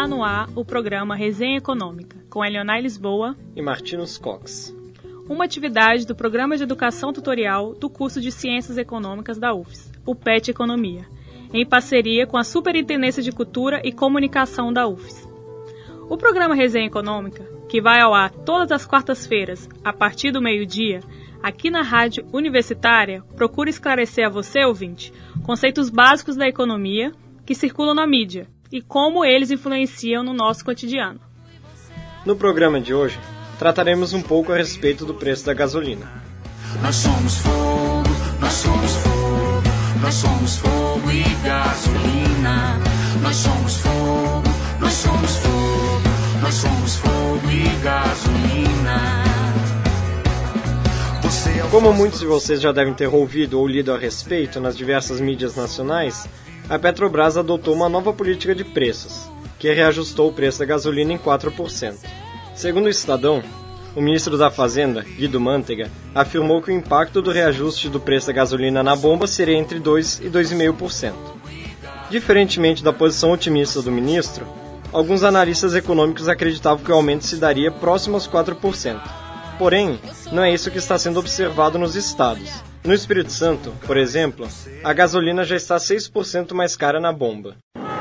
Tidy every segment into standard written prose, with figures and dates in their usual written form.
no ar o programa Resenha Econômica, com Elionai Lisboa e Martinus Cox. Uma atividade do Programa de Educação Tutorial do curso de Ciências Econômicas da UFES, o PET Economia, em parceria com a Superintendência de Cultura e Comunicação da UFES. O programa Resenha Econômica, que vai ao ar todas as quartas-feiras, a partir do meio-dia, aqui na Rádio Universitária, procura esclarecer a você, ouvinte, conceitos básicos da economia que circulam na mídia e como eles influenciam no nosso cotidiano. No programa de hoje, trataremos um pouco a respeito do preço da gasolina. Nós somos fogo, nós somos fogo, nós somos fogo e gasolina. Nós somos fogo, nós somos fogo, nós somos fogo e gasolina. Como muitos de vocês já devem ter ouvido ou lido a respeito nas diversas mídias nacionais, a Petrobras adotou uma nova política de preços, que reajustou o preço da gasolina em 4%. Segundo o Estadão, o ministro da Fazenda, Guido Mantega, afirmou que o impacto do reajuste do preço da gasolina na bomba seria entre 2% e 2,5%. Diferentemente da posição otimista do ministro, alguns analistas econômicos acreditavam que o aumento se daria próximo aos 4%. Porém, não é isso que está sendo observado nos estados. No Espírito Santo, por exemplo, a gasolina já está 6% mais cara na bomba.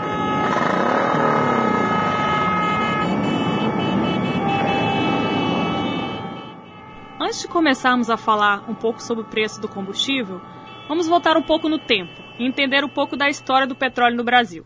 Antes de começarmos a falar um pouco sobre o preço do combustível, vamos voltar um pouco no tempo e entender um pouco da história do petróleo no Brasil.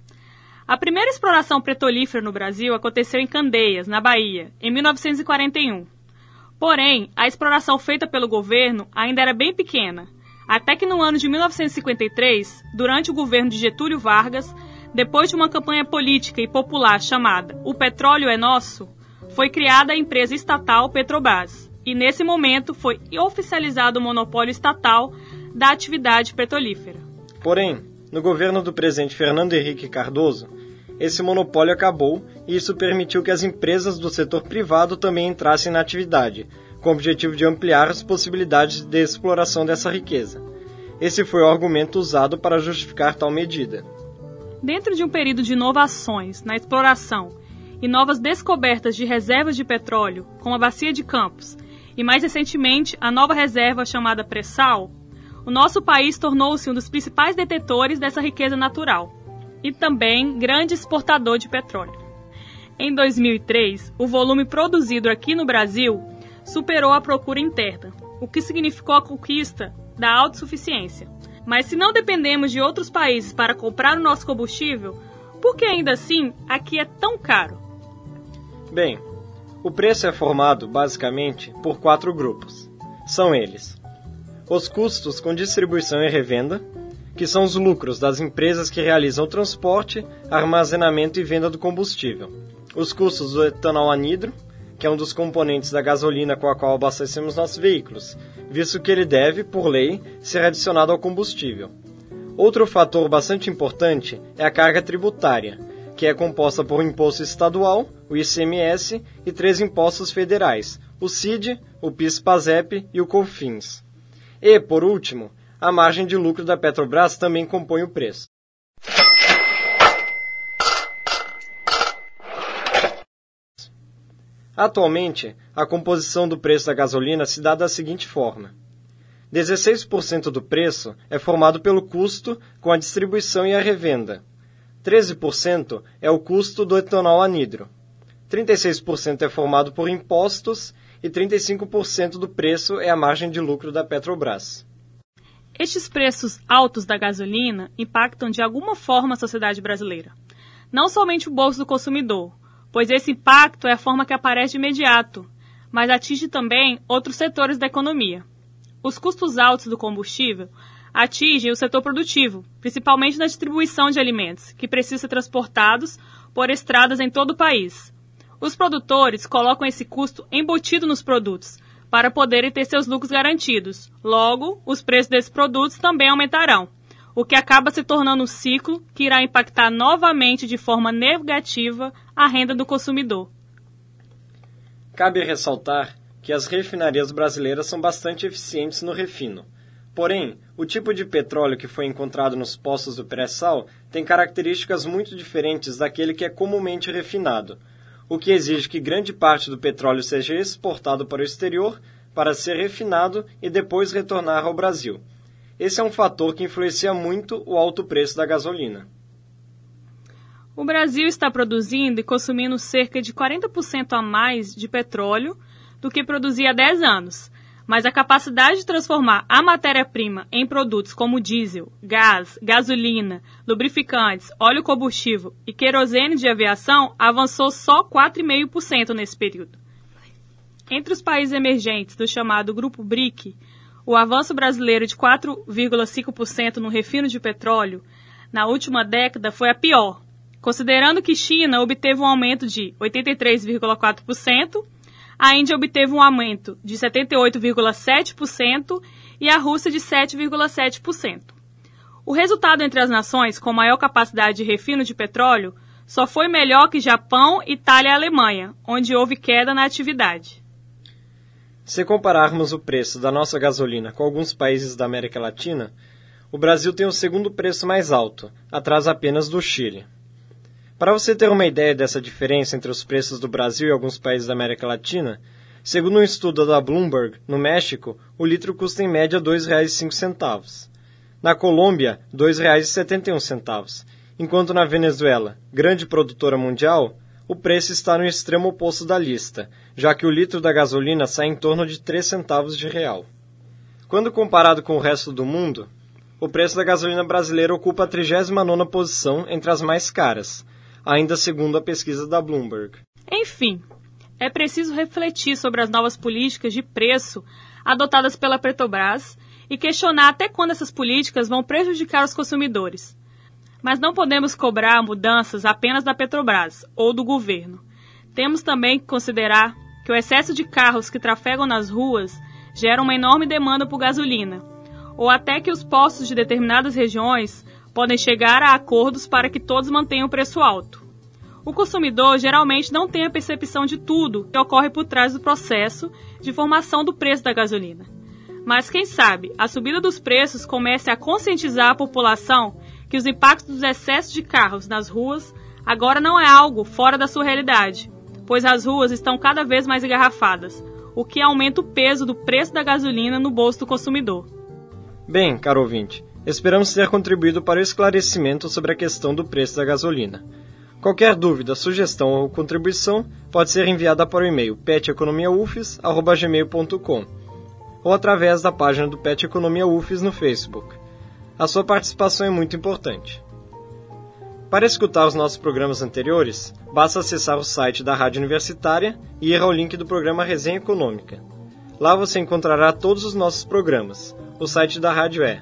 A primeira exploração petrolífera no Brasil aconteceu em Candeias, na Bahia, em 1941. Porém, a exploração feita pelo governo ainda era bem pequena, até que no ano de 1953, durante o governo de Getúlio Vargas, depois de uma campanha política e popular chamada O Petróleo é Nosso, foi criada a empresa estatal Petrobras, e nesse momento foi oficializado o monopólio estatal da atividade petrolífera. Porém, no governo do presidente Fernando Henrique Cardoso, esse monopólio acabou e isso permitiu que as empresas do setor privado também entrassem na atividade, com o objetivo de ampliar as possibilidades de exploração dessa riqueza. Esse foi o argumento usado para justificar tal medida. Dentro de um período de inovações na exploração e novas descobertas de reservas de petróleo, como a Bacia de Campos, e mais recentemente a nova reserva chamada Pré-Sal, o nosso país tornou-se um dos principais detetores dessa riqueza natural e também grande exportador de petróleo. Em 2003, o volume produzido aqui no Brasil superou a procura interna, o que significou a conquista da autossuficiência. Mas se não dependemos de outros países para comprar o nosso combustível, por que ainda assim aqui é tão caro? Bem, o preço é formado, basicamente, por 4 grupos. São eles: os custos com distribuição e revenda, que são os lucros das empresas que realizam o transporte, armazenamento e venda do combustível. Os custos do etanol anidro, que é um dos componentes da gasolina com a qual abastecemos nossos veículos, visto que ele deve, por lei, ser adicionado ao combustível. Outro fator bastante importante é a carga tributária, que é composta por um imposto estadual, o ICMS, e 3 impostos federais, o CID, o PIS/PASEP e o COFINS. E, por último, a margem de lucro da Petrobras também compõe o preço. Atualmente, a composição do preço da gasolina se dá da seguinte forma: 16% do preço é formado pelo custo com a distribuição e a revenda, 13% é o custo do etanol anidro, 36% é formado por impostos e 35% do preço é a margem de lucro da Petrobras. Estes preços altos da gasolina impactam de alguma forma a sociedade brasileira. Não somente o bolso do consumidor, pois esse impacto é a forma que aparece de imediato, mas atinge também outros setores da economia. Os custos altos do combustível atingem o setor produtivo, principalmente na distribuição de alimentos, que precisam ser transportados por estradas em todo o país. Os produtores colocam esse custo embutido nos produtos, para poderem ter seus lucros garantidos. Logo, os preços desses produtos também aumentarão, o que acaba se tornando um ciclo que irá impactar novamente de forma negativa a renda do consumidor. Cabe ressaltar que as refinarias brasileiras são bastante eficientes no refino, Porém, o tipo de petróleo que foi encontrado nos poços do pré-sal tem características muito diferentes daquele que é comumente refinado, o que exige que grande parte do petróleo seja exportado para o exterior para ser refinado e depois retornar ao Brasil. Esse é um fator que influencia muito o alto preço da gasolina. O Brasil está produzindo e consumindo cerca de 40% a mais de petróleo do que produzia há 10 anos, mas a capacidade de transformar a matéria-prima em produtos como diesel, gás, gasolina, lubrificantes, óleo combustível e querosene de aviação avançou só 4,5% nesse período. Entre os países emergentes do chamado Grupo BRIC, o avanço brasileiro de 4,5% no refino de petróleo na última década foi a pior, considerando que China obteve um aumento de 83,4%, a Índia obteve um aumento de 78,7% e a Rússia de 7,7%. O resultado entre as nações com maior capacidade de refino de petróleo só foi melhor que Japão, Itália e Alemanha, onde houve queda na atividade. Se compararmos o preço da nossa gasolina com alguns países da América Latina, o Brasil tem o segundo preço mais alto, atrás apenas do Chile. Para você ter uma ideia dessa diferença entre os preços do Brasil e alguns países da América Latina, segundo um estudo da Bloomberg, no México, o litro custa em média R$ 2,05. Na Colômbia, R$ 2,71, enquanto na Venezuela, grande produtora mundial, o preço está no extremo oposto da lista, já que o litro da gasolina sai em torno de 3 centavos de real. Quando comparado com o resto do mundo, o preço da gasolina brasileira ocupa a 39ª posição entre as mais caras, ainda segundo a pesquisa da Bloomberg. Enfim, é preciso refletir sobre as novas políticas de preço adotadas pela Petrobras e questionar até quando essas políticas vão prejudicar os consumidores. Mas não podemos cobrar mudanças apenas da Petrobras ou do governo. Temos também que considerar que o excesso de carros que trafegam nas ruas gera uma enorme demanda por gasolina, ou até que os postos de determinadas regiões podem chegar a acordos para que todos mantenham o preço alto. O consumidor geralmente não tem a percepção de tudo que ocorre por trás do processo de formação do preço da gasolina. Mas quem sabe a subida dos preços comece a conscientizar a população que os impactos dos excessos de carros nas ruas agora não é algo fora da sua realidade, pois as ruas estão cada vez mais engarrafadas, o que aumenta o peso do preço da gasolina no bolso do consumidor. Bem, caro ouvinte, esperamos ter contribuído para o esclarecimento sobre a questão do preço da gasolina. Qualquer dúvida, sugestão ou contribuição pode ser enviada para o e-mail peteconomiaufes@gmail.com ou através da página do Pet Economia UFES no Facebook. A sua participação é muito importante. Para escutar os nossos programas anteriores, basta acessar o site da Rádio Universitária e ir ao link do programa Resenha Econômica. Lá você encontrará todos os nossos programas. O site da rádio é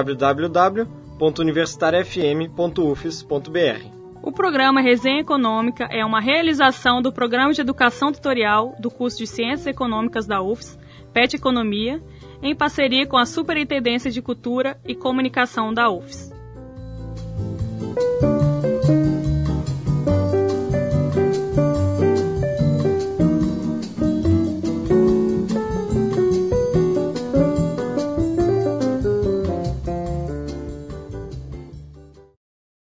www.universitariafm.ufes.br. O programa Resenha Econômica é uma realização do Programa de Educação Tutorial do curso de Ciências Econômicas da UFES, PET Economia, em parceria com a Superintendência de Cultura e Comunicação da UFES.